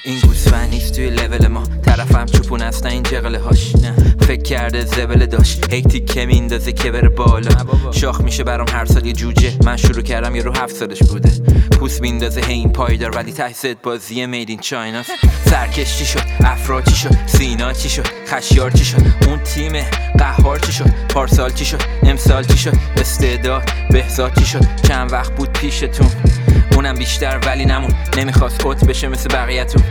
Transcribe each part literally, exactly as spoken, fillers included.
این گوسفند نیست توی لول ما، طرفم چوپون است نه این جغله هاش. فکر کرده زبله داشت هی تیکه میندازه که بره بالا. شاخ میشه برام هر سال یه جوجه، من شروع کردم یه رو هفت سالش بوده. پوست میندازه هی این پایدار ولی ته ست بازی مید این چایناست. سرکش چی شد؟ افرا چی شد؟ سینا چی شد؟ خشیار چی شد؟ اون تیم قهار چی شد؟ پارسال چی شد؟ امسال چی شد؟ استعداد بهزاد چی شد؟ چند وقت بود پیشتون اونم بیشتر ولی نمون، نمیخواست اوت بشه مثل بقیه‌تون.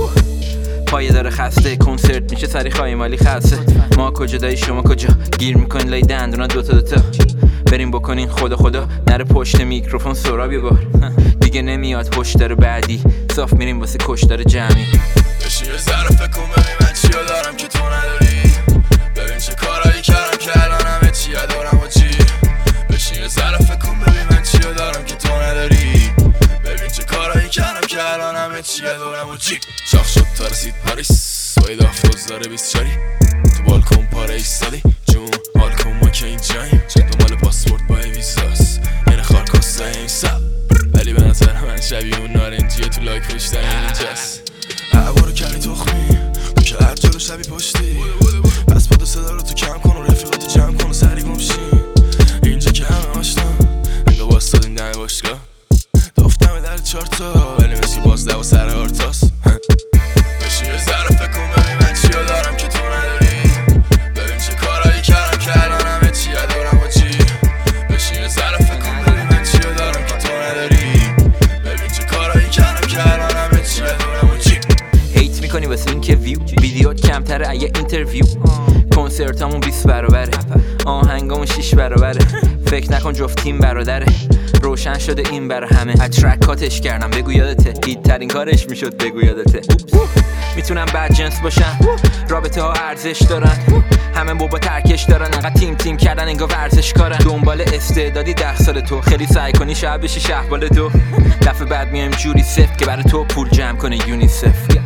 پایه داره خسته، کنسرت میشه سری خواهی مالی خسته. ما کجا دایی شما کجا؟ گیر میکنین لای دندونا دوتا دوتا. بریم بکنین خدا خدا نره پشت میکروفون سراب یه بار. دیگه نمیاد هشدار بعدی، صاف میریم واسه کشدار جمعی. بشین یه ذره فکر کن ببین من چیا دارم که تو نداری. ببین چه کارایی کردم که الان همه چیا دارم و چی. بشین یه ذره فکر کن ببین من چیا دارم که تو نداری. ببین چه کارایی کردم که الان همه چیا دارم و چی. شاخ شد تا رسید پاریس باید آفتوز داره بیست چاری. تو بالکن پاره ایستادی جون حال کن ما که این جاییم. چه دنبال پاسپورت با ویزاس این خار کاسته این سب، ولی به نظر من شبیه اون نارنجیه تو لایک پشتن اینجاست. عبارو کردی تخمی تو که هر جلو شبی پشتی. پس با دو صدا رو تو کم کن و رفیقاتو جمع کن و سری گمشین. اینجا که همه آشنا انگا باستادیم دم باشگاه. دفتمه در چارتا ولی مثل باز دو سر هارتاست. بشین یه ذره فکر کن ببین من چیا دارم که تو نداری. ببین چه کارایی کردم که الان همه چیا دارم و چی. بشین یه ذره فکر کن ببین من چیا دارم که تو نداری. ببین چه کارایی کردم که الان همه چیا دارم و چی. هیت میکنی واسه این که ویو ویدیو کمتره اگه اینترویو. کنسرتامون بیست برابره، آهنگامون شش برابره. فکر نکن جفت تیم برادره، روشن شده این برا همه. از ترکاتش کردم بگو یادته، هیت ترین کارش میشد بگو یادته. میتونم بد جنس باشم، رابطه ها ارزش دارن، همه بابا ترکش دارن، انقدر تیم تیم کردن انگار ورزش کارن. دنبال استعدادی ده سال تو، خیلی سعی کنی شب بشی شهبال تو. دفعه بعد میایم جوری سفت که برای تو پول جمع کنه یونیسف.